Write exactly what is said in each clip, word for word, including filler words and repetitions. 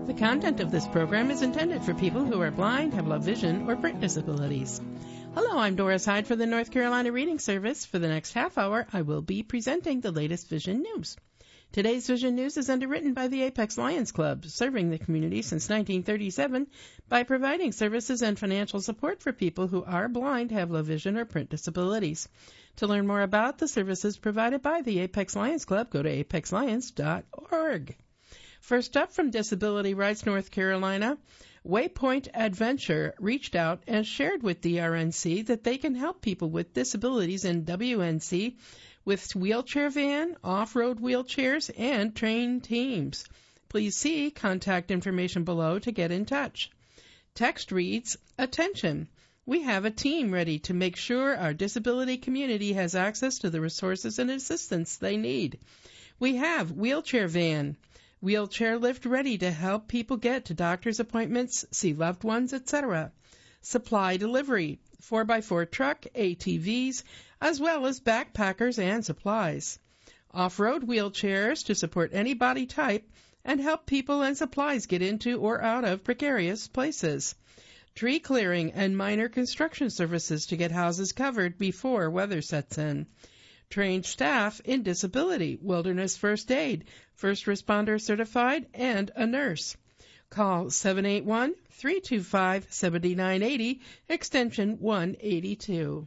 The content of this program is intended for people who are blind, have low vision, or print disabilities. Hello, I'm Doris Hyde for the North Carolina Reading Service. For the next half hour, I will be presenting the latest Vision News. Today's Vision News is underwritten by the Apex Lions Club, serving the community since nineteen thirty-seven by providing services and financial support for people who are blind, have low vision, or print disabilities. To learn more about the services provided by the Apex Lions Club, go to apex lions dot org. First up, from Disability Rights North Carolina, Waypoint Adventure reached out and shared with D R N C that they can help people with disabilities in W N C with wheelchair van, off-road wheelchairs, and trained teams. Please see contact information below to get in touch. Text reads, "Attention! We have a team ready to make sure our disability community has access to the resources and assistance they need. We have wheelchair van, wheelchair lift ready to help people get to doctor's appointments, see loved ones, et cetera. Supply delivery, four by four truck, A T Vs, as well as backpackers and supplies. Off-road wheelchairs to support any body type and help people and supplies get into or out of precarious places. Tree clearing and minor construction services to get houses covered before weather sets in. Trained staff in disability, wilderness first aid, first responder certified, and a nurse. Call seven eight one, three two five, seven nine eight zero, extension one eighty-two.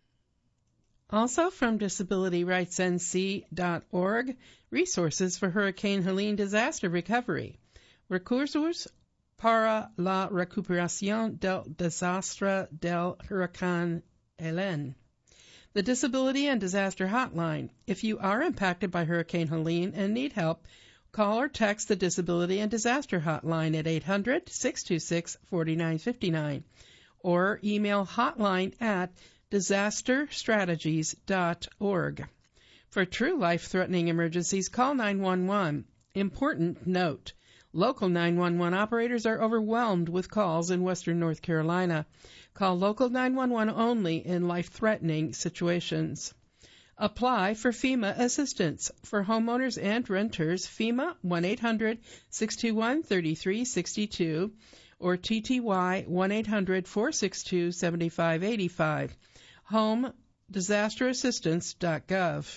Also from disability rights N C dot org, resources for Hurricane Helene disaster recovery. Recursos para la recuperación del desastre del Huracán Helene. The Disability and Disaster Hotline. If you are impacted by Hurricane Helene and need help, call or text the Disability and Disaster Hotline at eight hundred, six two six, four nine five nine or email hotline at disaster strategies dot org. For true life-threatening emergencies, call nine one one. Important note, local nine one one operators are overwhelmed with calls in western North Carolina. Call local nine one one only in life-threatening situations. Apply for FEMA assistance. For homeowners and renters, FEMA one eight hundred, six two one, three three six two or T T Y one eight hundred, four six two, seven five eight five. home disaster assistance dot gov.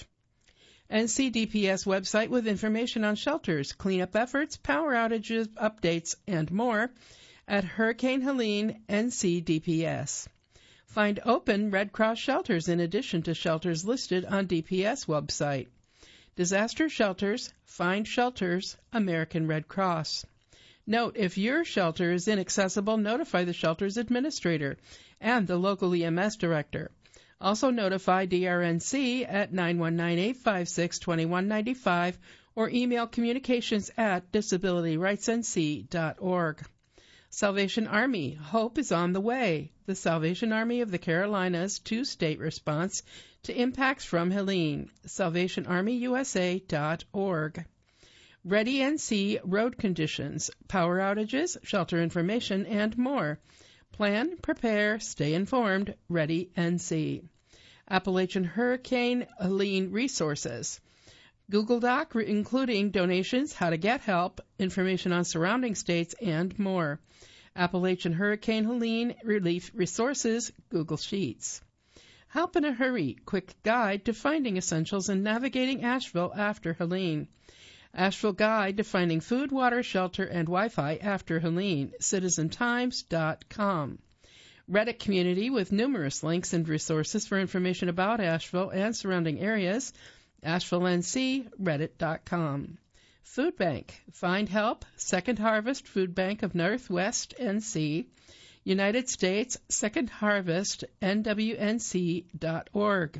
N C D P S website with information on shelters, cleanup efforts, power outages, updates, and more at Hurricane Helene N C D P S. Find open Red Cross shelters in addition to shelters listed on D P S website. Disaster shelters, find shelters, American Red Cross. Note, if your shelter is inaccessible, notify the shelter's administrator and the local E M S director. Also notify D R N C at nine one nine, eight five six, two one nine five or email communications at disability rights N C dot org. Salvation Army, hope is on the way. The Salvation Army of the Carolinas two-state response to impacts from Helene. salvation army u s a dot org. Ready N C road conditions, power outages, shelter information, and more. Plan, prepare, stay informed. Ready N C. Appalachian Hurricane Helene resources. Google Doc including donations, how to get help, information on surrounding states, and more. Appalachian Hurricane Helene relief resources, Google Sheets. Help in a hurry, quick guide to finding essentials and navigating Asheville after Helene. Asheville Guide to finding food, water, shelter, and Wi-Fi after Helene, citizen times dot com. Reddit community with numerous links and resources for information about Asheville and surrounding areas, Asheville N C, reddit dot com. Food Bank, find help, Second Harvest Food Bank of Northwest N C, United States, Second Harvest, N W N C dot org.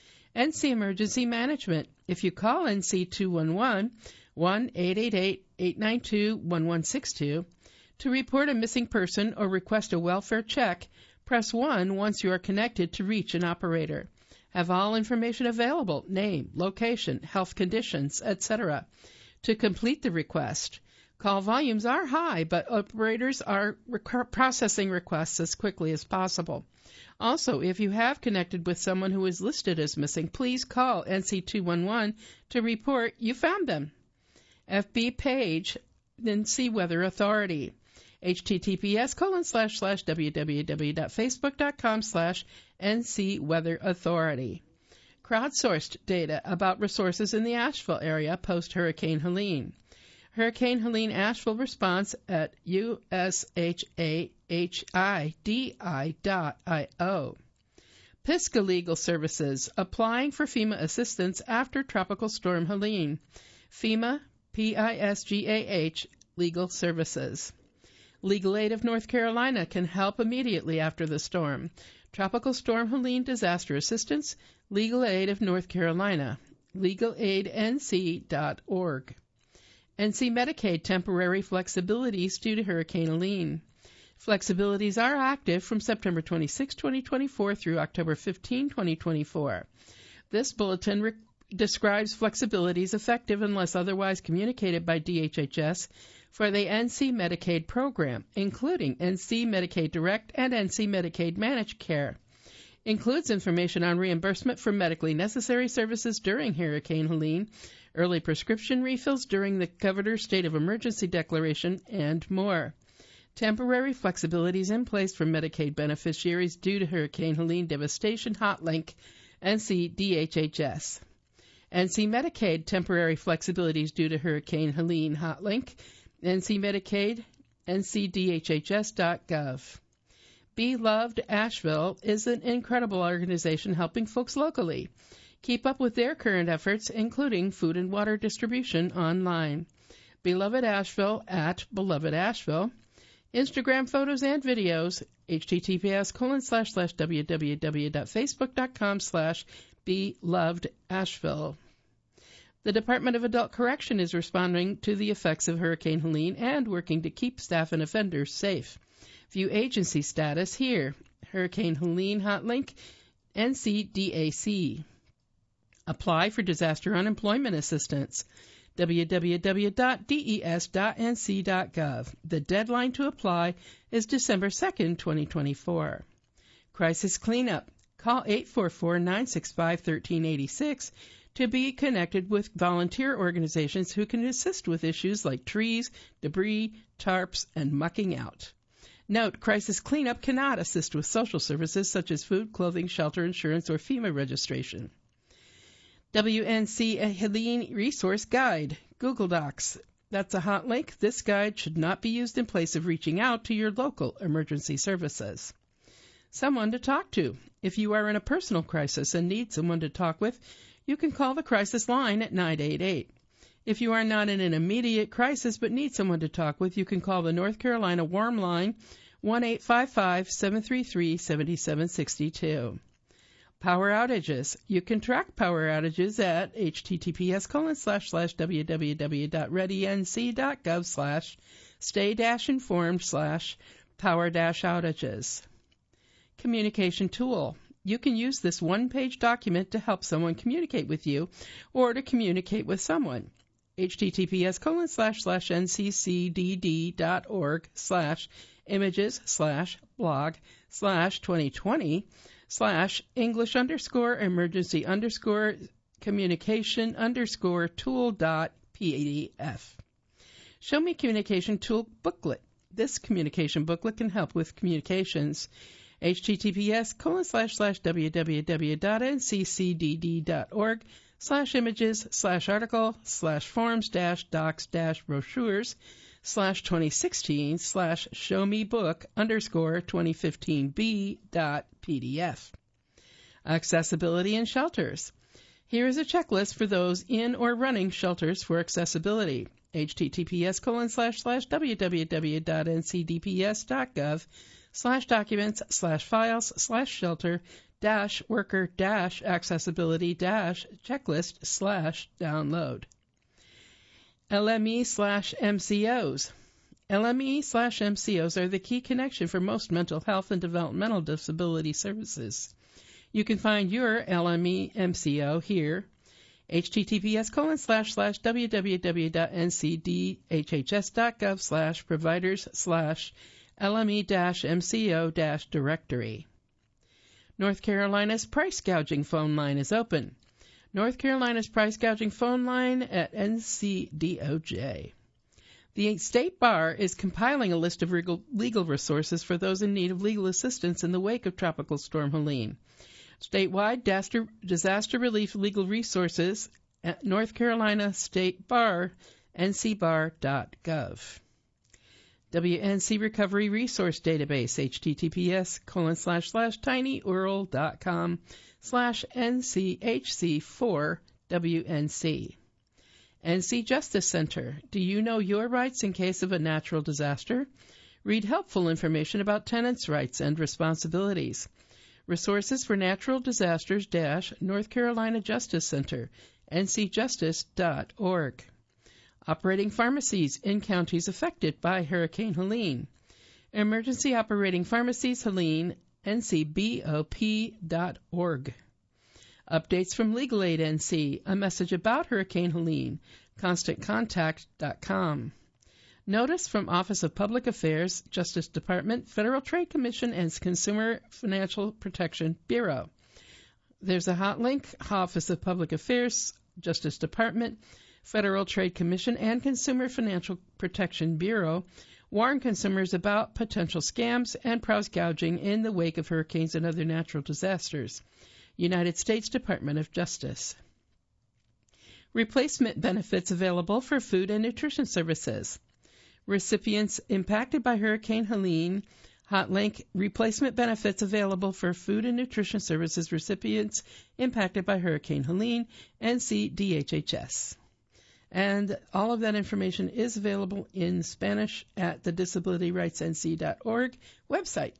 N C Emergency Management, if you call N C two one one, one eight eight eight, eight nine two, one one six two to report a missing person or request a welfare check, press one once you are connected to reach an operator. Have all information available, name, location, health conditions, et cetera. To complete the request, call volumes are high, but operators are rec- processing requests as quickly as possible. Also, if you have connected with someone who is listed as missing, please call N C two one one to report you found them. F B page N C Weather Authority. https colon slash slash www.facebook.com slash NC Weather Authority. Crowdsourced data about resources in the Asheville area post-Hurricane Helene. Hurricane Helene Asheville response at U S H A H I D I dot I O. Pisgah Legal Services, applying for FEMA assistance after Tropical Storm Helene. FEMA, P I S G A H, Legal Services. Legal Aid of North Carolina can help immediately after the storm. Tropical Storm Helene Disaster Assistance, Legal Aid of North Carolina, legal aid n c dot org. N C Medicaid temporary flexibilities due to Hurricane Helene. Flexibilities are active from September twenty-sixth, twenty twenty-four through October fifteenth, twenty twenty-four. This bulletin re- describes flexibilities effective unless otherwise communicated by D H H S for the N C Medicaid program, including N C Medicaid Direct and N C Medicaid Managed Care. Includes information on reimbursement for medically necessary services during Hurricane Helene, early prescription refills during the Governor's State of Emergency Declaration, and more. Temporary flexibilities in place for Medicaid beneficiaries due to Hurricane Helene devastation. Hotlink, N C D H H S. N C Medicaid temporary flexibilities due to Hurricane Helene. Hotlink, N C Medicaid, N C D H H S dot gov. Be Loved Asheville is an incredible organization helping folks locally. Keep up with their current efforts, including food and water distribution online. Beloved Asheville at Beloved Asheville. Instagram photos and videos, https colon slash slash www.facebook.com slash Beloved Asheville. The Department of Adult Correction is responding to the effects of Hurricane Helene and working to keep staff and offenders safe. View agency status here. Hurricane Helene Hotlink, N C D A C. Apply for disaster unemployment assistance. w w w dot d e s dot n c dot gov. The deadline to apply is December second, twenty twenty-four. Crisis Cleanup. Call eight four four, nine six five, one three eight six to be connected with volunteer organizations who can assist with issues like trees, debris, tarps, and mucking out. Note, Crisis Cleanup cannot assist with social services such as food, clothing, shelter, insurance, or FEMA registration. W N C Helene Resource Guide, Google Docs. That's a hot link. This guide should not be used in place of reaching out to your local emergency services. Someone to talk to. If you are in a personal crisis and need someone to talk with, you can call the crisis line at nine eight eight. If you are not in an immediate crisis but need someone to talk with, you can call the North Carolina Warm Line, one eight five five, seven three three, seven seven six two. Power outages. You can track power outages at https colon slash slash www.readync.gov slash stay dash informed slash power dash outages. Communication tool. You can use this one-page document to help someone communicate with you or to communicate with someone. https colon slash slash nccdd.org slash images slash blog slash 2020 slash English underscore emergency underscore communication underscore tool dot pdf. Show Me Communication Tool Booklet. This communication booklet can help with communications. https colon slash slash www.nccdd.org slash images slash article slash forms dash docs dash brochures slash 2016 slash show me book underscore 2015b dot pdf. Accessibility in shelters. Here is a checklist for those in or running shelters for accessibility. https colon slash slash www.ncdps.gov slash documents slash files slash shelter dash worker dash accessibility dash checklist slash download. L M E slash M C Os. L M E slash M C Os are the key connection for most mental health and developmental disability services. You can find your L M E M C O here. https colon slash slash www.ncdhhs.gov slash providers slash LME-MCO directory. North Carolina's price gouging phone line is open. North Carolina's price gouging phone line at N C D O J. The State Bar is compiling a list of legal, legal resources for those in need of legal assistance in the wake of Tropical Storm Helene. Statewide disaster, disaster relief legal resources at North Carolina State Bar, N C bar dot gov. W N C Recovery Resource Database, H T T P S colon slash slash tinyurl dot com slash N C H C four W N C. N C Justice Center. Do you know your rights in case of a natural disaster? Read helpful information about tenants' rights and responsibilities. Resources for Natural Disasters dash North Carolina Justice Center, N C justice dot org. Operating pharmacies in counties affected by Hurricane Helene. Emergency Operating Pharmacies Helene, N C B O P dot org. Updates from Legal Aid N C, a message about Hurricane Helene, constant contact dot com. Notice from Office of Public Affairs, Justice Department, Federal Trade Commission, and Consumer Financial Protection Bureau. There's a hot link, Office of Public Affairs, Justice Department, Federal Trade Commission, and Consumer Financial Protection Bureau warn consumers about potential scams and price gouging in the wake of hurricanes and other natural disasters. United States Department of Justice. Replacement benefits available for food and nutrition services. Recipients impacted by Hurricane Helene, hot link, replacement benefits available for food and nutrition services recipients impacted by Hurricane Helene, N C D H H S. And all of that information is available in Spanish at the disability rights N C dot org website.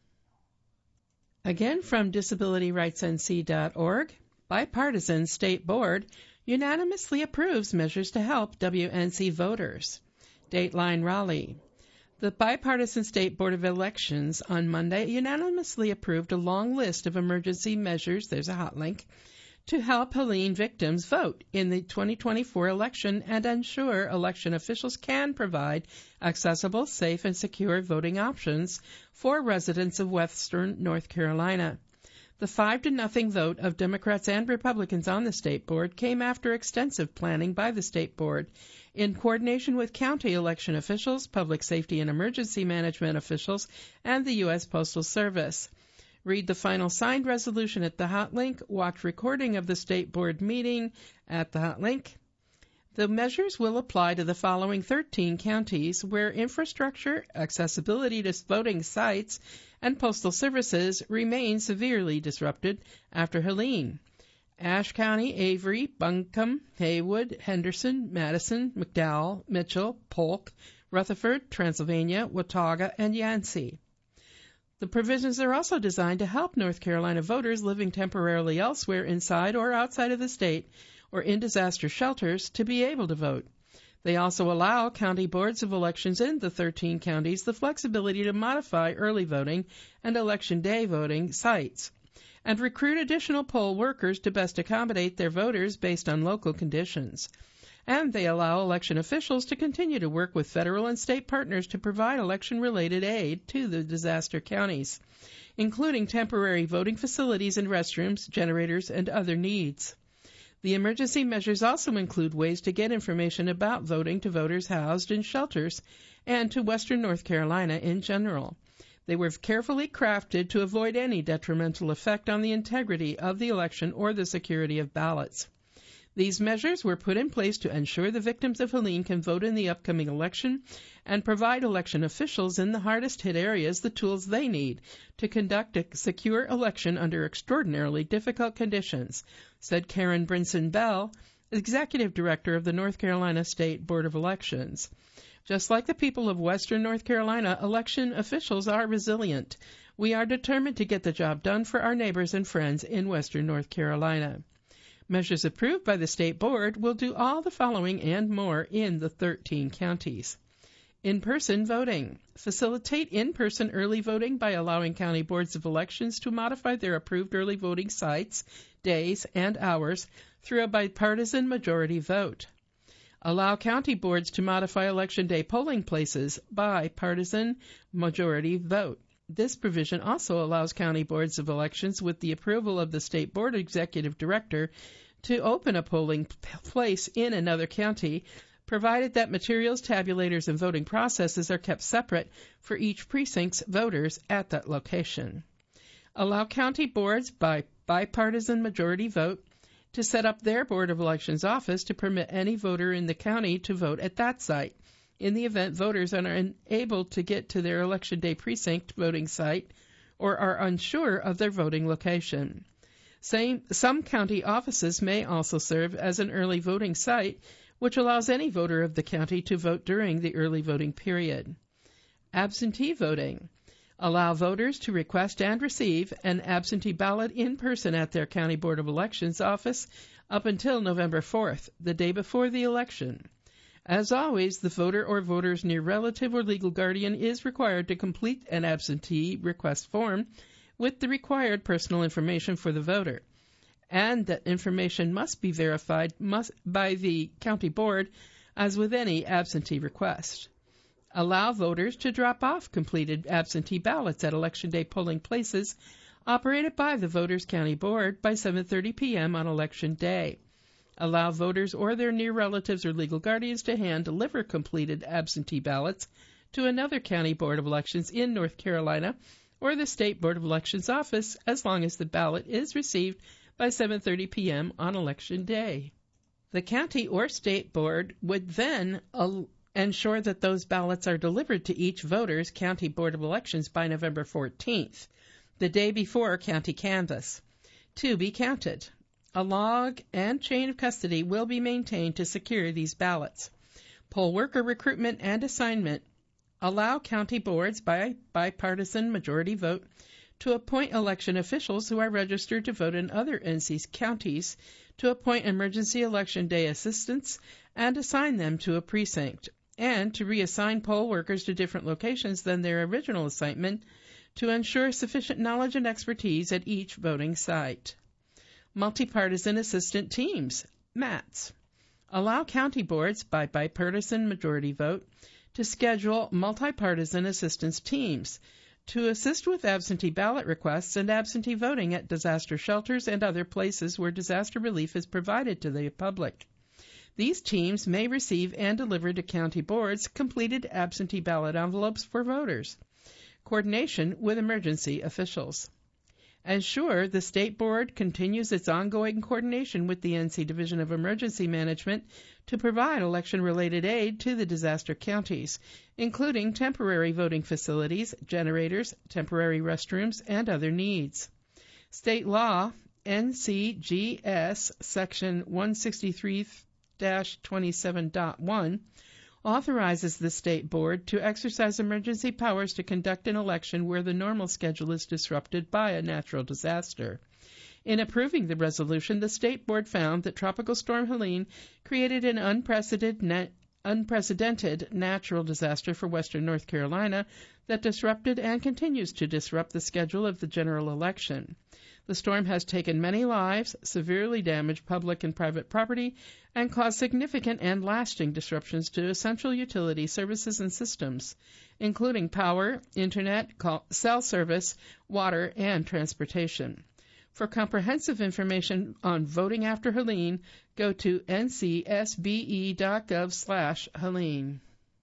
Again, from disability rights N C dot org, Bipartisan State Board unanimously approves measures to help W N C voters. Dateline Raleigh. The Bipartisan State Board of Elections on Monday unanimously approved a long list of emergency measures, there's a hot link, to help Helene victims vote in the twenty twenty-four election and ensure election officials can provide accessible, safe, and secure voting options for residents of Western North Carolina. The five to nothing vote of Democrats and Republicans on the State Board came after extensive planning by the State Board in coordination with county election officials, public safety and emergency management officials, and the U S Postal Service. Read the final signed resolution at the hot link. Watch recording of the State Board meeting at the hot link. The measures will apply to the following thirteen counties where infrastructure, accessibility to voting sites, and postal services remain severely disrupted after Helene. Ashe County, Avery, Buncombe, Haywood, Henderson, Madison, McDowell, Mitchell, Polk, Rutherford, Transylvania, Watauga, and Yancey. The provisions are also designed to help North Carolina voters living temporarily elsewhere inside or outside of the state or in disaster shelters to be able to vote. They also allow county boards of elections in the thirteen counties the flexibility to modify early voting and election day voting sites and recruit additional poll workers to best accommodate their voters based on local conditions. And they allow election officials to continue to work with federal and state partners to provide election-related aid to the disaster counties, including temporary voting facilities and restrooms, generators, and other needs. The emergency measures also include ways to get information about voting to voters housed in shelters and to Western North Carolina in general. They were carefully crafted to avoid any detrimental effect on the integrity of the election or the security of ballots. These measures were put in place to ensure the victims of Helene can vote in the upcoming election and provide election officials in the hardest-hit areas the tools they need to conduct a secure election under extraordinarily difficult conditions, said Karen Brinson Bell, Executive Director of the North Carolina State Board of Elections. Just like the people of Western North Carolina, election officials are resilient. We are determined to get the job done for our neighbors and friends in Western North Carolina. Measures approved by the State Board will do all the following and more in the thirteen counties. In-person voting. Facilitate in-person early voting by allowing county boards of elections to modify their approved early voting sites, days, and hours through a bipartisan majority vote. Allow county boards to modify election day polling places by partisan majority vote. This provision also allows county boards of elections, with the approval of the State Board Executive Director, to open a polling place in another county provided that materials, tabulators, and voting processes are kept separate for each precinct's voters at that location. Allow county boards by bipartisan majority vote to set up their Board of Elections office to permit any voter in the county to vote at that site. In the event voters are unable to get to their Election Day precinct voting site or are unsure of their voting location. Same, some county offices may also serve as an early voting site, which allows any voter of the county to vote during the early voting period. Absentee voting. Allow voters to request and receive an absentee ballot in person at their County Board of Elections office up until November fourth, the day before the election. As always, the voter or voter's near relative or legal guardian is required to complete an absentee request form with the required personal information for the voter, and that information must be verified must, by the county board as with any absentee request. Allow voters to drop off completed absentee ballots at Election Day polling places operated by the Voters County Board by seven thirty p.m. on Election Day. Allow voters or their near relatives or legal guardians to hand-deliver completed absentee ballots to another County Board of Elections in North Carolina or the State Board of Elections office as long as the ballot is received by seven thirty p.m. on Election Day. The county or state board would then al- ensure that those ballots are delivered to each voter's County Board of Elections by November fourteenth, the day before county canvass, to be counted. A log and chain of custody will be maintained to secure these ballots. Poll worker recruitment and assignment. Allow county boards by bipartisan majority vote to appoint election officials who are registered to vote in other N C counties, to appoint emergency election day assistants and assign them to a precinct, and to reassign poll workers to different locations than their original assignment to ensure sufficient knowledge and expertise at each voting site. Multipartisan assistant teams, M A Ts. Allow county boards by bipartisan majority vote to schedule multipartisan assistance teams to assist with absentee ballot requests and absentee voting at disaster shelters and other places where disaster relief is provided to the public. These teams may receive and deliver to county boards completed absentee ballot envelopes for voters. Coordination with emergency officials. Ensure the State Board continues its ongoing coordination with the N C Division of Emergency Management to provide election-related aid to the disaster counties, including temporary voting facilities, generators, temporary restrooms, and other needs. State Law N C G S Section one sixty-three dash twenty-seven point one authorizes the State Board to exercise emergency powers to conduct an election where the normal schedule is disrupted by a natural disaster. In approving the resolution, the State Board found that Tropical Storm Helene created an unprecedented, na- unprecedented natural disaster for western North Carolina that disrupted and continues to disrupt the schedule of the general election. The storm has taken many lives, severely damaged public and private property, and caused significant and lasting disruptions to essential utility services and systems, including power, internet, call, cell service, water, and transportation. For comprehensive information on voting after Helene, go to n c s b e dot gov slash Helene.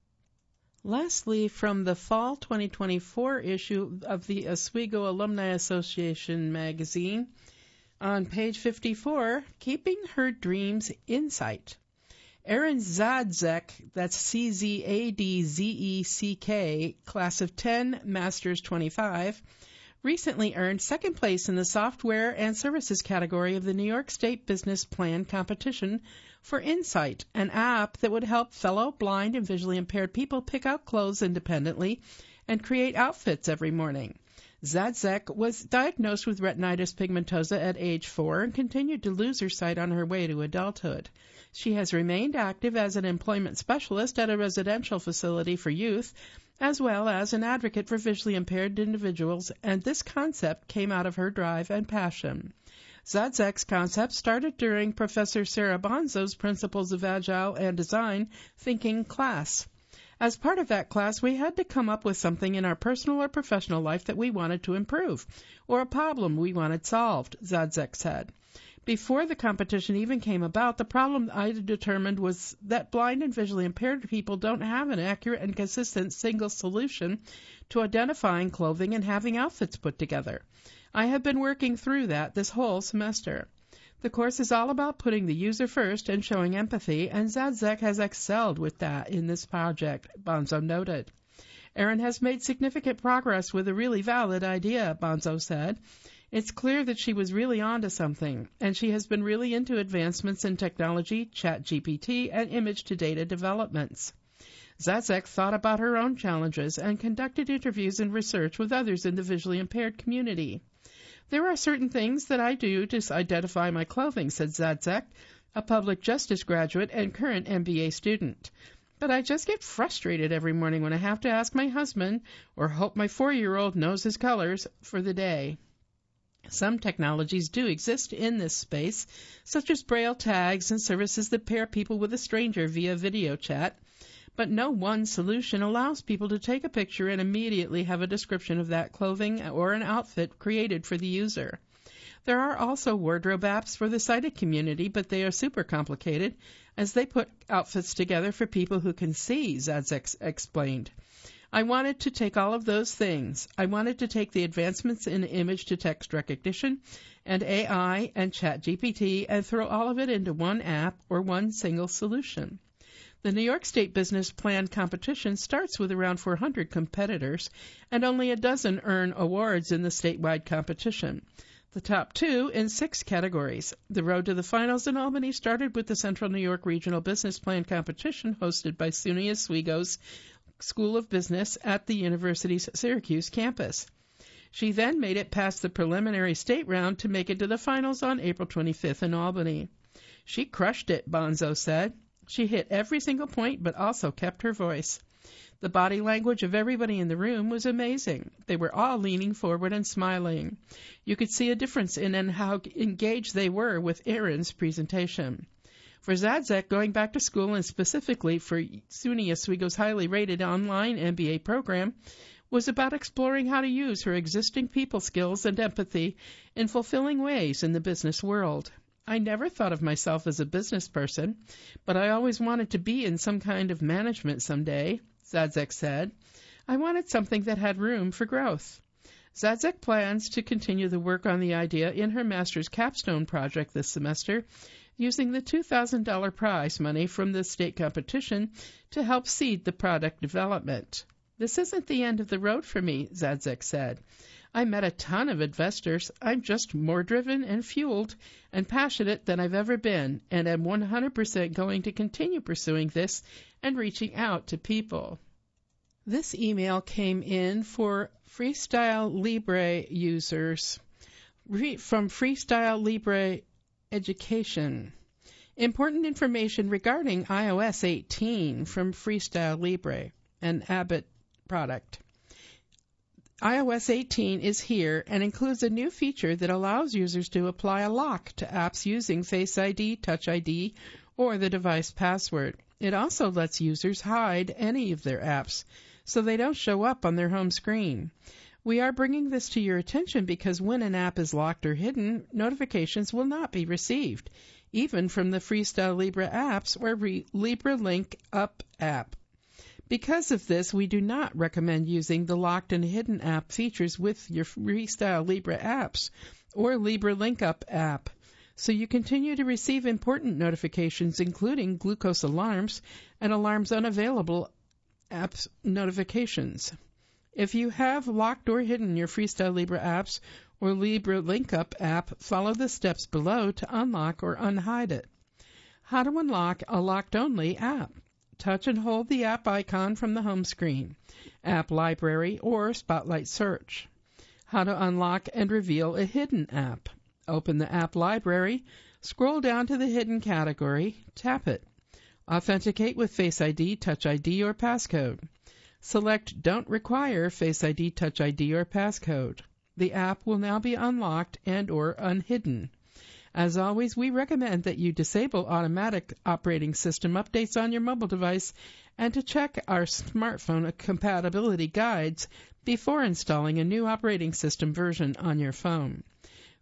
Lastly, from the fall twenty twenty-four issue of the Oswego Alumni Association magazine, on page fifty-four, Keeping Her Dreams in Sight. Erin Zadzek, that's C Z A D Z E C K, class of ten, Masters twenty-five, recently earned second place in the software and services category of the New York State Business Plan competition for Insight, an app that would help fellow blind and visually impaired people pick out clothes independently and create outfits every morning. Zadzek was diagnosed with retinitis pigmentosa at age four and continued to lose her sight on her way to adulthood. She has remained active as an employment specialist at a residential facility for youth, as well as an advocate for visually impaired individuals, and this concept came out of her drive and passion. Zadzek's concept started during Professor Sarah Bonzo's Principles of Agile and Design Thinking class. As part of that class, we had to come up with something in our personal or professional life that we wanted to improve, or a problem we wanted solved, Zadzek said. Before the competition even came about, the problem I determined was that blind and visually impaired people don't have an accurate and consistent single solution to identifying clothing and having outfits put together. I have been working through that this whole semester. The course is all about putting the user first and showing empathy, and Zadzek has excelled with that in this project, Bonzo noted. Erin has made significant progress with a really valid idea, Bonzo said. It's clear that she was really onto something, and she has been really into advancements in technology, ChatGPT, and image-to-data developments. Zadzek thought about her own challenges and conducted interviews and research with others in the visually impaired community. There are certain things that I do to identify my clothing, said Zadzek, a public justice graduate and current M B A student. But I just get frustrated every morning when I have to ask my husband or hope my four-year-old knows his colors for the day. Some technologies do exist in this space, such as braille tags and services that pair people with a stranger via video chat, but no one solution allows people to take a picture and immediately have a description of that clothing or an outfit created for the user. There are also wardrobe apps for the sighted community, but they are super complicated as they put outfits together for people who can see, Zadzek explained. I wanted to take all of those things. I wanted to take the advancements in image-to-text recognition and A I and ChatGPT and throw all of it into one app or one single solution. The New York State Business Plan competition starts with around four hundred competitors, and only a dozen earn awards in the statewide competition. The top two in six categories. The road to the finals in Albany started with the Central New York Regional Business Plan competition hosted by Sunia Oswego's School of Business at the University's Syracuse campus. She then made it past the preliminary state round to make it to the finals on April twenty-fifth in Albany. She crushed it, Bonzo said. She hit every single point but also kept her voice. The body language of everybody in the room was amazing. They were all leaning forward and smiling. You could see a difference in how engaged they were with Erin's presentation. For Zadzek, going back to school, and specifically for Sunia Oswego's highly rated online M B A program, was about exploring how to use her existing people skills and empathy in fulfilling ways in the business world. I never thought of myself as a business person, but I always wanted to be in some kind of management someday, Zadzek said. I wanted something that had room for growth. Zadzek plans to continue the work on the idea in her master's capstone project this semester, using the two thousand dollars prize money from the state competition to help seed the product development. This isn't the end of the road for me, Zadzek said. I met a ton of investors. I'm just more driven and fueled and passionate than I've ever been, and I'm one hundred percent going to continue pursuing this and reaching out to people. This email came in for Freestyle Libre users Re- from Freestyle Libre Education. Important information regarding i O S eighteen from Freestyle Libre, an Abbott product. i O S eighteen is here and includes a new feature that allows users to apply a lock to apps using Face I D, Touch I D, or the device password. It also lets users hide any of their apps so they don't show up on their home screen. We are bringing this to your attention because when an app is locked or hidden, notifications will not be received, even from the Freestyle Libre apps or Re- Libre Link Up app. Because of this, we do not recommend using the locked and hidden app features with your Freestyle Libre apps or Libre Link Up app, so you continue to receive important notifications, including glucose alarms and alarms unavailable apps notifications. If you have locked or hidden your Freestyle Libre apps or Libre Link Up app, follow the steps below to unlock or unhide it. How to unlock a locked-only app. Touch and hold the app icon from the home screen, App Library, or Spotlight Search. How to unlock and reveal a hidden app. Open the App Library, scroll down to the hidden category, tap it. Authenticate with Face I D, Touch I D, or passcode. Select Don't Require Face I D, Touch I D, or passcode. The app will now be unlocked and or unhidden. As always, we recommend that you disable automatic operating system updates on your mobile device and to check our smartphone compatibility guides before installing a new operating system version on your phone.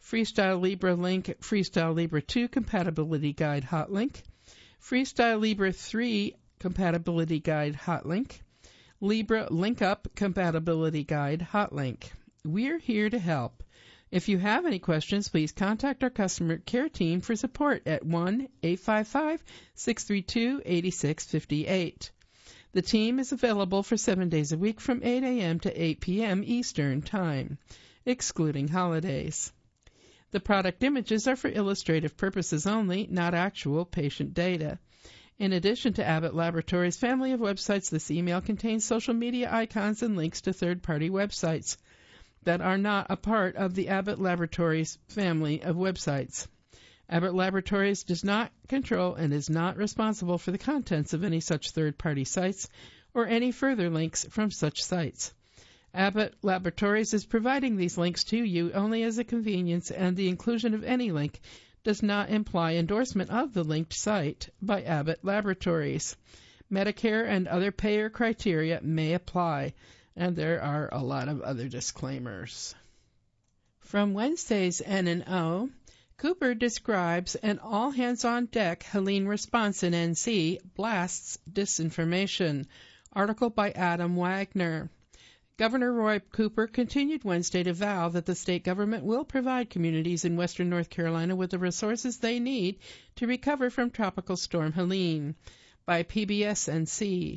Freestyle Libre link, Freestyle Libre two compatibility guide hot link, Freestyle Libre three compatibility guide hot link, Libre link up compatibility guide hot link. We're here to help. If you have any questions, please contact our customer care team for support at one eight five five, six three two, eight six five eight. The team is available for seven days a week from eight a.m. to eight p.m. Eastern Time, excluding holidays. The product images are for illustrative purposes only, not actual patient data. In addition to Abbott Laboratories' family of websites, this email contains social media icons and links to third-party websites that are not a part of the Abbott Laboratories family of websites. Abbott Laboratories does not control and is not responsible for the contents of any such third-party sites or any further links from such sites. Abbott Laboratories is providing these links to you only as a convenience, and the inclusion of any link does not imply endorsement of the linked site by Abbott Laboratories. Medicare and other payer criteria may apply, and there are a lot of other disclaimers. From Wednesday's N and O, Cooper describes an all-hands-on-deck Helene response in N C blasts disinformation. Article by Adam Wagner. Governor Roy Cooper continued Wednesday to vow that the state government will provide communities in western North Carolina with the resources they need to recover from Tropical Storm Helene. By P B S N C.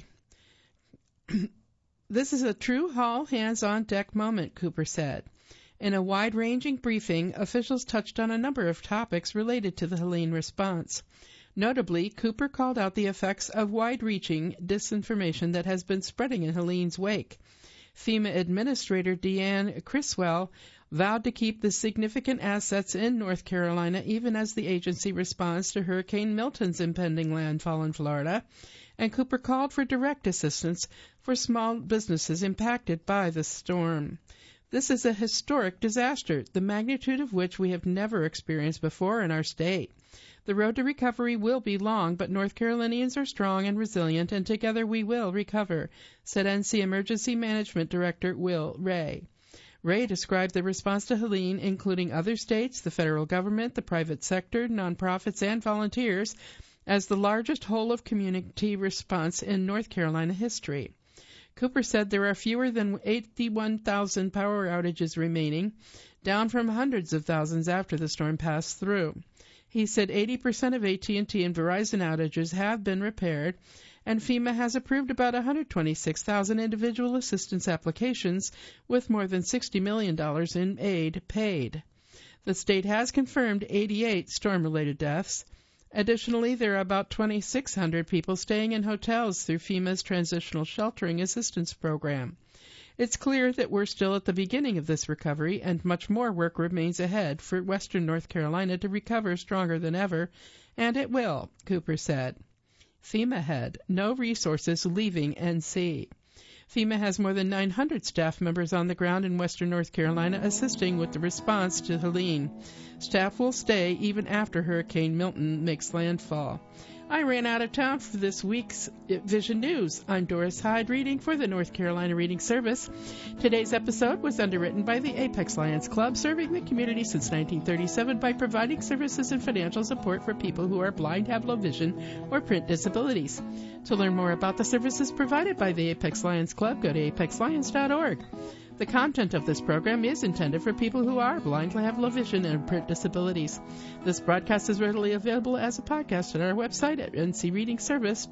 This is a true all-hands-on-deck moment, Cooper said. In a wide-ranging briefing, officials touched on a number of topics related to the Helene response. Notably, Cooper called out the effects of wide-reaching disinformation that has been spreading in Helene's wake. FEMA Administrator Deanne Criswell vowed to keep the significant assets in North Carolina even as the agency responds to Hurricane Milton's impending landfall in Florida, and Cooper called for direct assistance for small businesses impacted by the storm. This is a historic disaster, the magnitude of which we have never experienced before in our state. The road to recovery will be long, but North Carolinians are strong and resilient, and together we will recover, said N C Emergency Management Director Will Ray. Ray described the response to Helene, including other states, the federal government, the private sector, nonprofits, and volunteers, as the largest whole-of-community response in North Carolina history. Cooper said there are fewer than eighty-one thousand power outages remaining, down from hundreds of thousands after the storm passed through. He said eighty percent of A T and T and Verizon outages have been repaired, and FEMA has approved about one hundred twenty-six thousand individual assistance applications with more than sixty million dollars in aid paid. The state has confirmed eighty-eight storm-related deaths. Additionally, there are about twenty-six hundred people staying in hotels through FEMA's Transitional Sheltering Assistance Program. It's clear that we're still at the beginning of this recovery, and much more work remains ahead for western North Carolina to recover stronger than ever, and it will, Cooper said. FEMA head, no resources leaving N C. FEMA has more than nine hundred staff members on the ground in western North Carolina assisting with the response to Helene. Staff will stay even after Hurricane Milton makes landfall. I ran out of time for this week's Vision News. I'm Doris Hyde reading for the North Carolina Reading Service. Today's episode was underwritten by the Apex Lions Club, serving the community since nineteen thirty-seven by providing services and financial support for people who are blind, have low vision, or print disabilities. To learn more about the services provided by the Apex Lions Club, go to apex lions dot org. The content of this program is intended for people who are blind, have low vision, and print disabilities. This broadcast is readily available as a podcast at our website at n c reading service